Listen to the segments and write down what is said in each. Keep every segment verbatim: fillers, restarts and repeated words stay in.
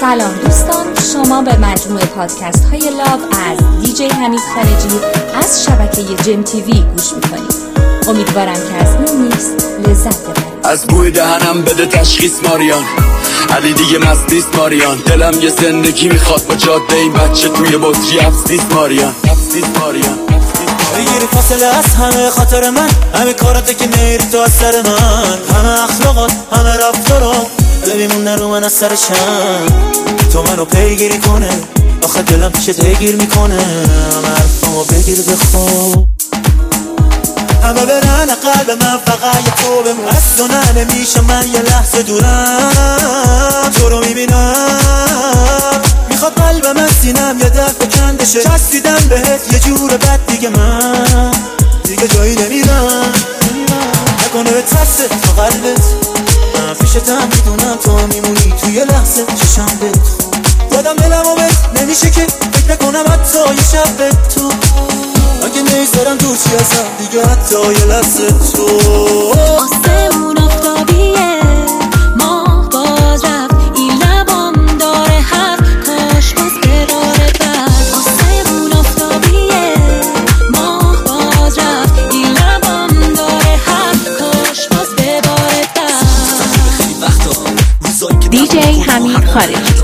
سلام دوستان، شما به مجموعه پادکست های لاو از دیجی حمید خارجی از شبکه جم تیوی گوش میکنید. امیدوارم که از این میکس لذت ببرید. از بوی دهنم بده تشخیص ماریان، علی دیگه مست نیست ماریان. دلم یه زندگی میخواد با جاده این بچه توی بطری افس نیست ماریان، افس نیست ماریان. بگیری فاصله از همه خاطر من، همه کارات که میری تو از سر من، همه اخلاقات همه رفتارات ببیمون رو من از سرشم. تو منو پیگیری کنه آخه دلم پیشت پیگیر میکنه، همه حرفامو بگیر بخواب. همه برن قلب من فقط یه تو بمون، از تو نه نمیشه من یه لحظه دورم. تو رو میبینم میخواد قلب من سینم یه دفعه کنده شه، چسبیدم بهت یه جور بد دیگه من دیگه جایی نمیرم. نکنه به ترسه تو قلبت من پیشتم میدونم تو هم میمونی توی لحظه چشم بهت دادم دلمو بهت نمیشه که فکر نکنم حتی یه شب به تو اگه نیسترم دور چی ازم دیگه حتی یه لحظه تو. آسمون آفتابیه ماه باز رفت این لبام داره حرف کاش باز قراره بد. آسمون آفتابیه ماه باز رفت این لبام داره حرف کاش باز بباره بد. دیجی حمید خارجی.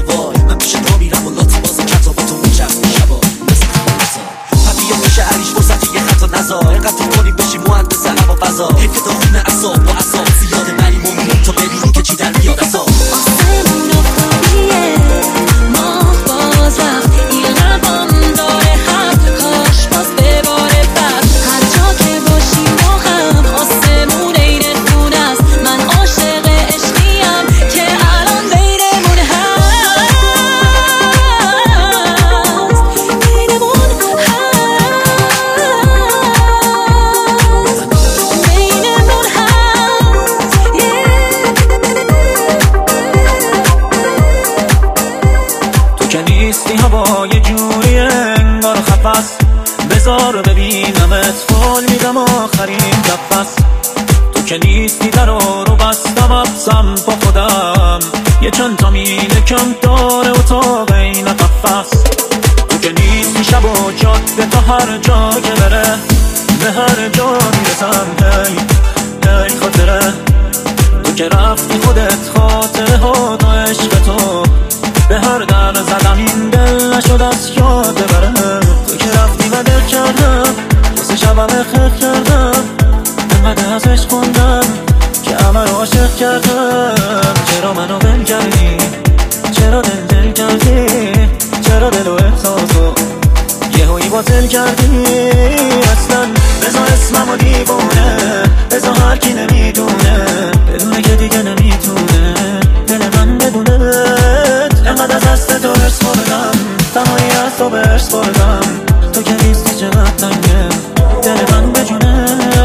بذار ببینمت فال میدم آخرین نفس. تو که نیستی در رو بستم افسم با خودم، یه چند تا میله کم داره اتاق این قفس. تو که نیستی شب و جاده تا هر جا که بره به هر جا میرسم هی هی خاطره. تو که رفتی خودت خاطره ها و عشق تو به هر در زدم این دل نشد از یاد بره. تو که رفتی و دل کردم واسه شبم خیخ کردم، انقدر ازش خوندم که همه رو عاشق کردم. چرا منو بل کردی، چرا دل دل کردی، چرا دل و احساسو یه هایی باطل کردی. اصلا بذار اسممو دیوونه، بذار هر کی نمیدونه بدونه که دیگه نمیتونه دل من بدونه. انقدر از دست تو ارس بردم، تنهایی از تو برس بردم. تو که نیستی چقدر تنگه دل من بجونه.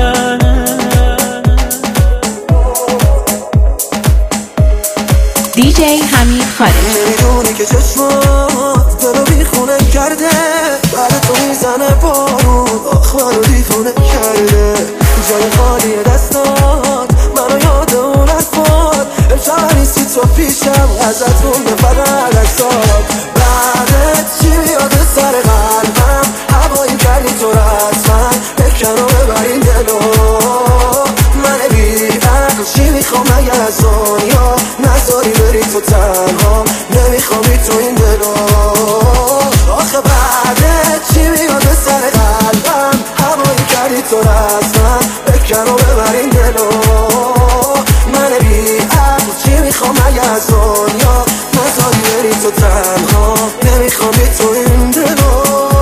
دیجی حمید خارجی. نمیدونی که چشمات دلو بیخونه کرده، بعد تو میزنه بارون آخ منو دیفونه کرده. جای خالی دستات منو یاد اون حرفات، امشب نیستی تو پیشم ازت مونده فقط عکسات. بعدت چی میاد سر قلبم، هوایی کردی تو رسمن بکن و ببرین دلو. من بی عقل چی میخوام اگر از دنیا نذاری بری تو تنها، نمیخوامی تو این دلو. آخه بعدت چی میاد سر قلبم، هوایی کردی تو رسمن بکن و ببرین دلو. من بی عقل چی میخوام اگر از دنیا نذاری بری تو تنها، نمیخوامی تو این دلو.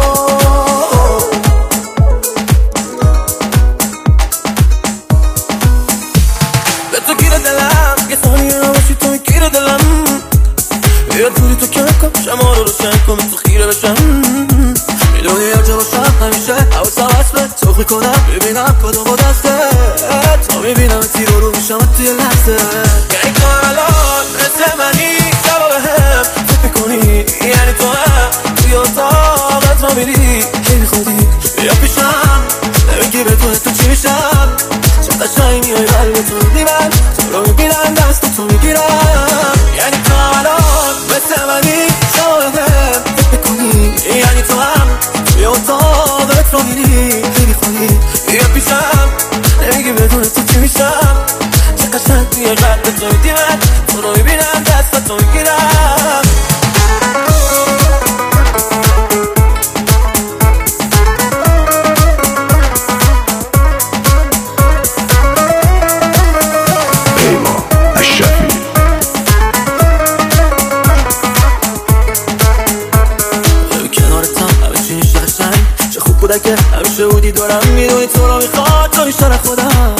به تو گیر دلم یه ثانیه نباشی تو گیر دلم، یه توری تو کم کم شما رو روشن کن تو خیره بشم. میدونی هر جا باشم همیشه حواسم هست به تو میکنم، ببینم کدوم با دسته تا میبینم تیر رو میشم توی لحظه. یعنی تو الان مثل منی جواب هم فکر میکنی، یعنی تو هم توی اتاقت را میری که میخوادی بیا پیشم نمیگی به تو تو چی میشم. چون قشنگ میای قلب تو میبند، تو رو میبینم دست تو میگیرم. یعنی تو الان مثل منی قشنگی قلب تو دیدم تو رو میبینم دست تو میگیرم که همیشه بودی دارم میدونی تو رو میخواد تو بیشتر خودم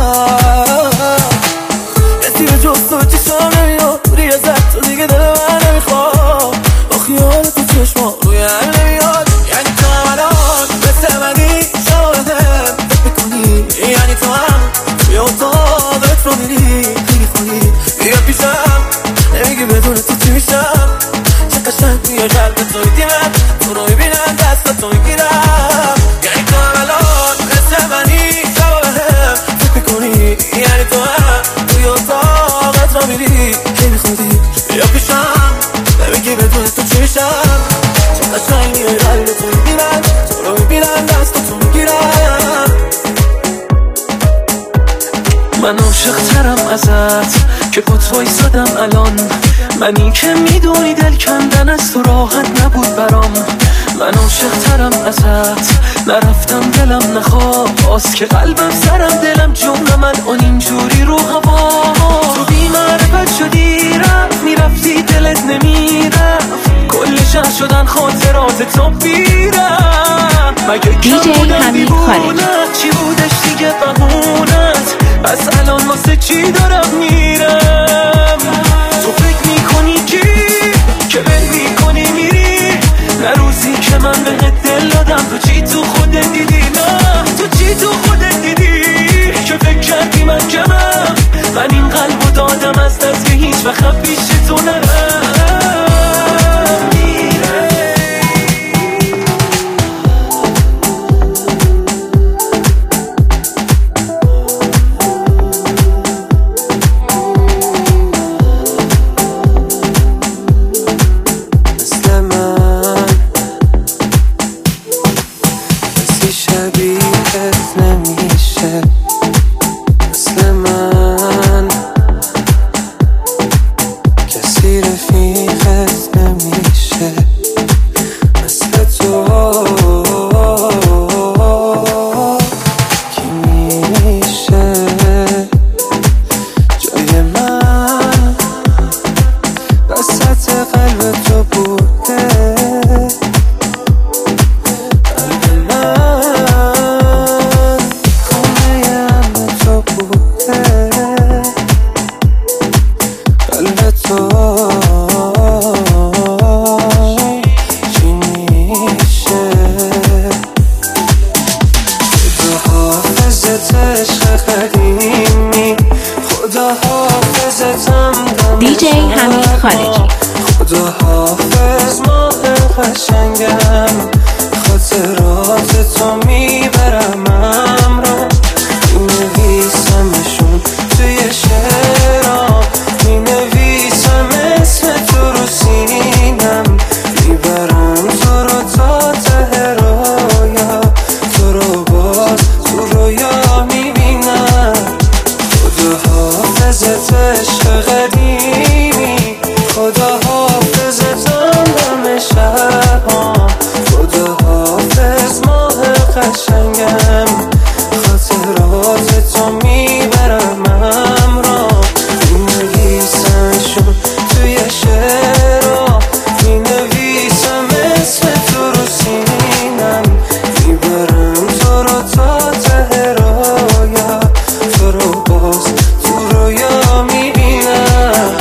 کسی به جز تو چشم نمیاد روی زد تو دیگه دل من نمیخواد با خیال تو چشما روی هم نمیاد یعنی تو هم الان مثل منی شاهدم فکر میکنی یعنی تو هم توی اتاقت رو میری میخونی بیا پیشم نمیگی بدون تو چی میشم چه قشنگ میگه قلب تو دیدم تو رو میبینم دست تو میگیرم یعنی تو هم الان مثل منی شباهم فکر میکنی یعنی تو هم توی اتاقت را میری هی میخوادی بیا پیشم نمیگی بدون تو چی میشم چه قشنگ میگه قلب تو میبینم تو رو میبینم دست تو میگیرم من عاشق ترم ازت که با تو ایستادم الان منی که میدونی دل کندن از تو راحت نبود برام من عاشق ترم ازت نرفتم دلم نخواست که قلبم سرم دلم جون من اون اینجوری رو هوا تو بی معرفت شدی رفت میرفتی دلت نمیرفت کل شهر شدن خاطرات تو بیرم مگه کم بودم دیوونت چی بودش دیگه بهونت پس الان واسه چی دارم میرم تو فکر میکنی کی که بل میکنی میری نه روزی که من بهت دل دادم تو چی تو خودت دیدی نه تو چی تو خودت دیدی که فکر کردی من کمم من این قلبو دادم از دست که هیچ وقت پیش تو نرم دیجی حمید خارجی خدا حافظ ماه قشنگم خاطرات تو میبرم امرا مینویسمشون توی شعرام مینویسم اسم تو رو سینم میبرم تو رو تا ته رویا تو رو باز تو رویا میبینم خدا حافظت عشق قدیمی خدا حافظتم دم شبام خدا حافظ ماه قشنگم خاطرات تو میبرم امرا مینویسمشون توی شعرام مینویسم اسم تو رو سینم میبرم تو رو تا ته رویا تو رو باز تو رویا میبینم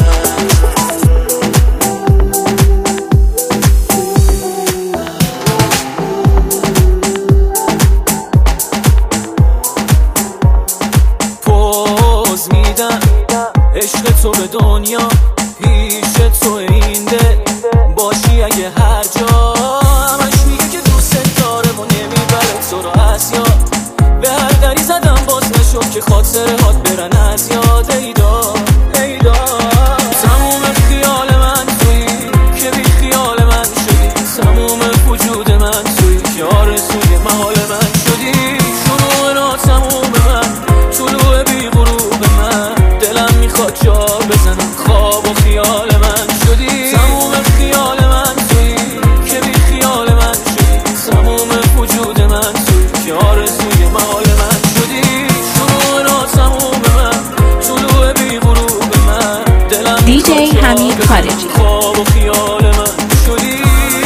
پوز میدم عشق تو به دنیا پیش تو این دل باشی اگه هر جا همش میگه که دوست داره و نمیبره تو رو از یاد به هر دری زدم باز نشد که خاطره هات برن از یاد ایدا ایدا تموم خیال من توی که بی خیال من شدی تموم وجود من توی که آرزوی محال من شدی شروع نا تموم من طلوع بی غروب من دلم میخواد خارجی. خواب و خیال من شدی،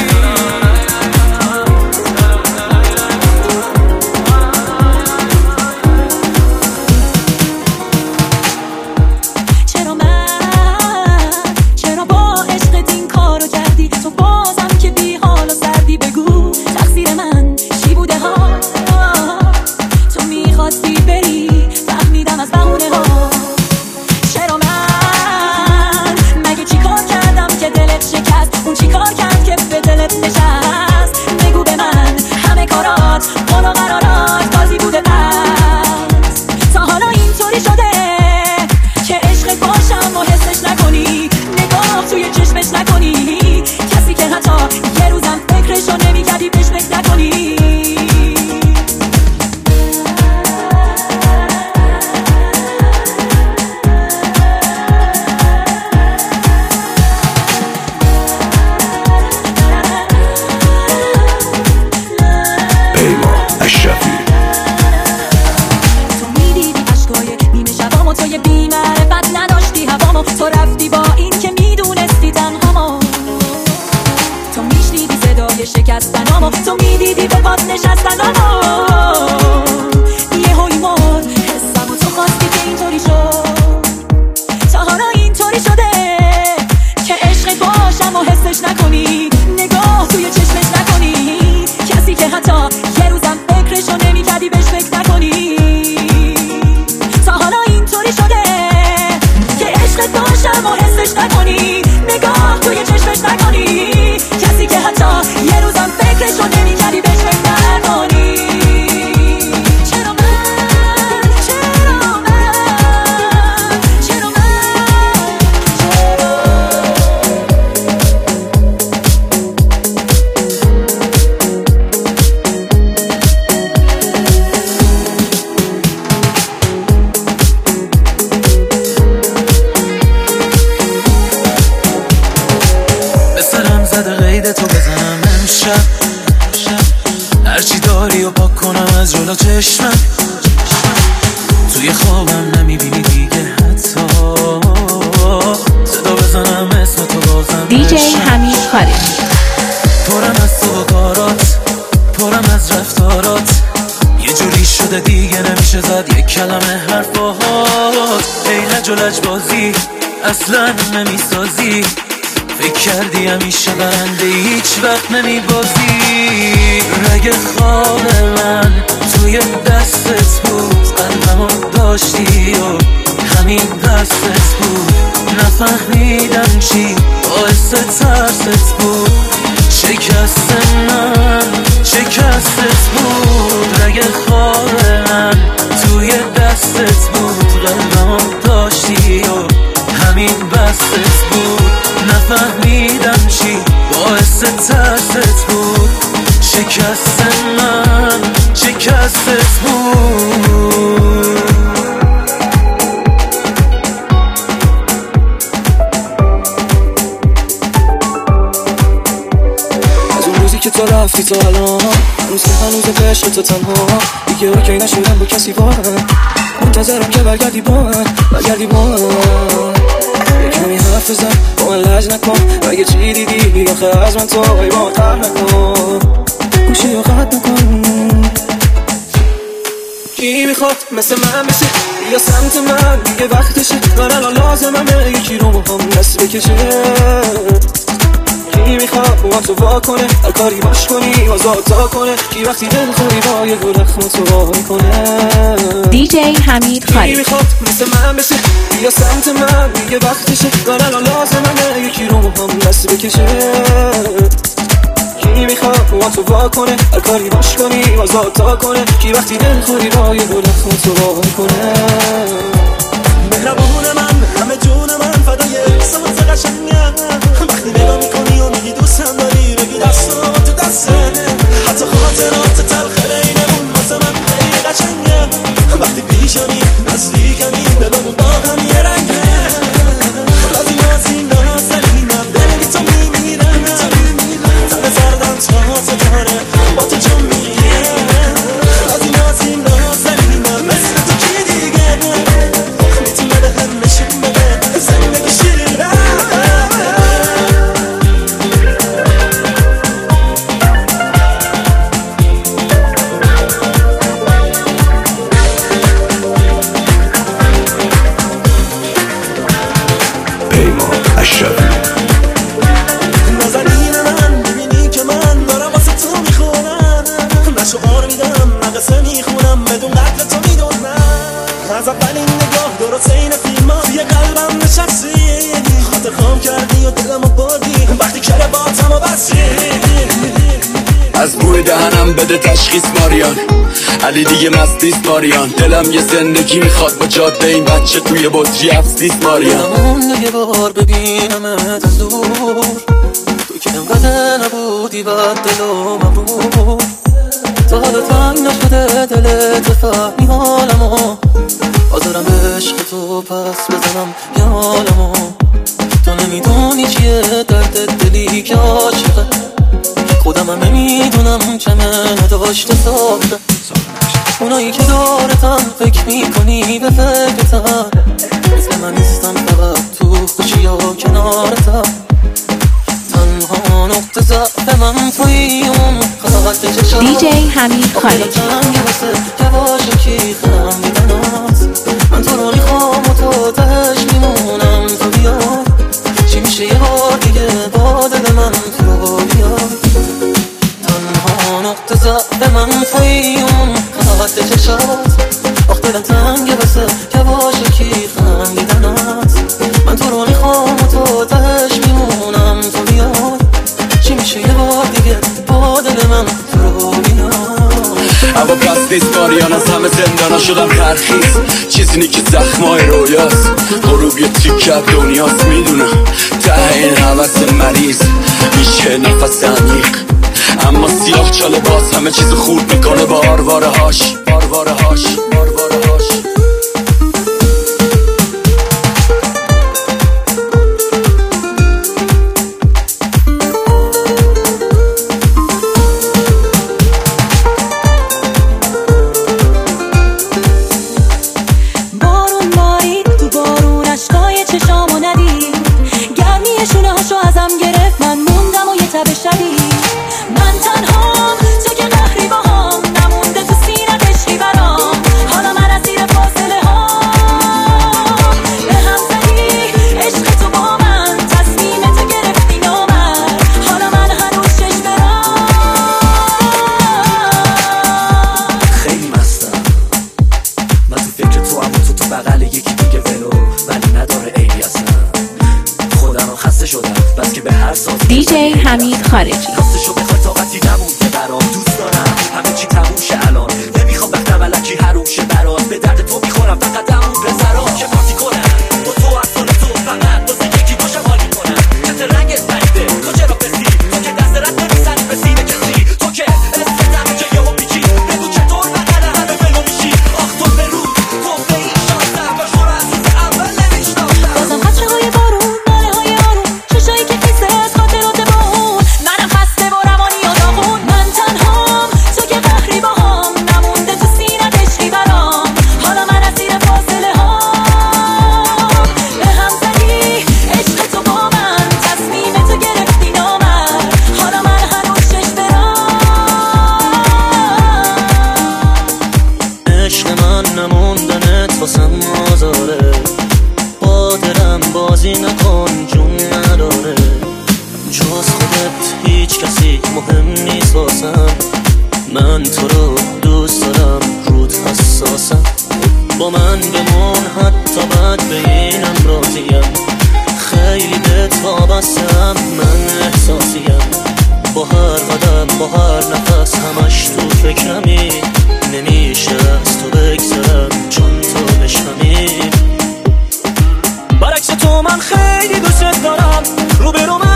چرا من چرا با عشقت این کارو کردی؟ تو بازم که بی حال و سردی، بگو تقصیر من چی بوده ها؟ تو میخواستی بری، فهمیدم از بهونه ها. چرا من مگه چی کار کردم که دلت شکست؟ اون چی کار کرد که به دلت نشست؟ بگو به من همه کارات قول و قرارات بازی بوده، پس تا حالا اینطوری شده که عشقت باشم و حسش نکنی، نگاه توی چشمش نکنی، کسی که حتی یه روزم فکرشو نمی‌کردی بهش فکر نکنی. تو میدیدی عشقای نیمه شبامو، تو یه بی‌معرفت نداشتی هوامو، تو رفتی با این که میدونستی تنهامو، تو میشنیدی صدای شکستنامو، تو میدیدی به پات نشستنامو، یه هوی مرد حسمو، تو خواستی که اینطوری شد. تا حالا اینطوری شده که عشقت باشم و حسش نکنی، نگاه توی چشمش نکنی، کسی که حتی یه روزم فکرشو نمی‌کردی بهش فکر نکنی. تا حالا اینطوری شده که عشقت باشم و حسش نکنی، نگاه توی چشمش نکنی، کسی که حتی یه روزم فکرشو نمی‌کردی بهش فکر نکنی. چرا من چرا من چرا من چرا به سرم زده قید تو بزنم امشب، هرچی داری و پاک کنم از جلو چشمم، توی خوابم نمیبینی دیگه حتی، صدا بزنم اسم تو بازم دیجی بشنم. حمید خارجی. پرم از تو و کارات، پرم از رفتارات، یه جوری شده دیگه نمیشه زد یک کلمه حرفات. ای لج و لج بازی اصلا نمیسازی، فکر کردی همیشه برنده هیچ وقت نمیبازی. رگ خواب من توی دستت بود، قلبمو داشتی و همین دستت بود، نفهمیدم چی باعث ترست بود. شکست من شکستت بود، رگ خواب من توی دستت بود، قلبمو داشتی و همین بستت بود، نفهمیدم چی باعث ترست بود. شکست من شکستت بود. از اون روزی که تو رفتی تا الان، روز که هنوز عشق تو تنها، دیگه اوکی نشدم با کسی واقعا، منتظرم که برگردی با من، برگردی با من. یه کمی حرف بزن با من، لج نکن، اگه چی دیدی آخه از من تو ای با من قهر نکن، گوشی رو قطع نکن. کی میخواد مثل من بشه یا سمت من، دیگه وقتشه، من الان لازممه یکی رو با هم دست بکشه. کی میخواد با تو وا کنه، هر کاری باش کنی آزاد تا کنه، کی وقتی دل خوری با یه گل اخم تو وا کنه. دیجی حمید کی خارجی. میخواد مثل من بشه یا سمت من، دیگه وقتشه، من الان لازممه یکی رو با هم دست بکشه. کی میخواد با تو وا کنه، هر کاری باش کنی آزاد تا کنه، کی وقتی دل خوری با یه گل اخم تو وا کنه. مهربون من همه جون من فدای احساس قشنگم، وقتی نگاه میکنی و میگی دوستم داری، بگی دستم تو دسته، حتی خاطرات تلخ بینمون واسه من خیلی قشنگه، وقتی پیشمی نزدیکمی دلمون با هم یه رنگه. رازی نازی نازنینم دل بی تو میمیرم، تن سردم تا ستاره با تو جون میگیرم. رازی نازی نازنینم مثل تو کی دیگه میتونه به هم نشه نشستی خاطر خام کردی و دلمو بردی وقتی کره باتمو بستی از بوی دهنم بده تشخیص ماریان علی دیگه مستیست ماریان دلم یه زندگی میخواد با جاده این بچه توی بطری افسیست ماریان دلمون یه بار ببینمت از دور تو که انقدر نبودی بد دل و مبرور تا حالا تنگ نشده دلت فهمی حالمو حاضرم عشق تو پس بزنم یه حالمو تو نمیدونی چیه درد دلی که عاشقه خودم هم نمیدونم چمه نداشته ساخته اونایی که دارتن فکر میکنی به فکرتن مثل من نیستم فقط تو خوشی ها کنارتن تنها نقطه ضعف من توی اون خواهد چشم دی جی حمید خارجی یواشکی خرم میدنات من تو رو میخوام و تو تهش میمونم تو بیا چی میشه یه بار دیگه با دل من تو بیا تنها نقطه ضعف من توی اون خواهد چشات آخ دلم تنگه بسه یواشکی خرم میدنات من تو رو میخوام و تو تهش میمونم تو بیا چی میشه یه بار دیگه با دل من تو بیا اما پس نیست ماریان از همه زندانا شدم ترخیص چیزی نی که زخمای رویاست غروب یه تیکه دنیاست میدونم ته این حوث مریض میشه نفس عمیق اما سیاه چاله باز همه چیز خورد میکنه با آرواره هاش آرواره هاش آرواره هاش دی جی حمید خارجی راستشو بخوای طاقتی نمون که برام دوست دارم همه چی تموم شه الان نمیخوام وقت ملکی حروم شه برات به درد تو میخورم فقط دمون بذارم که پارتی کنم با تو از سال تو فقط واسه یکی باشم حال میکنم چه رنگت پریده تو چرا بسی تو که دست رد نمیزنی به سینه کسی تو که استدم که یهو پیچی بگو چطور بقل همه بلو میشی آخ تو به رو تو به این شانستم و شور از روز اول نمیشناختم بازم قطره های بارون ناله های آروم چشایی که قصه از خاطرات با اون منم خسته و روانی و داغون من تنهام تو که قهری باهام نمونده تو سینت عشقی برام حالا من اسیر فاصله هام به هم زدی عشق تو با من تصمیم تو گرفتی نامرد حالا من هنوز شش برام عشق من نموندنت واسم آزاره با دلم بازی نکن جون نداره جز خودت هیچ کسی مهم نیست واسم من تو رو دوست دارم رود حساسم با من بمون حتی بعد به اینم راضیم خیلی بهت وابستم من احساسیم با هر قدم با هر نفس همش تو فکرمی نمیشه از تو بگذرم چون تو بشنمی برعکس تو من خیلی دوست دارم رو به رو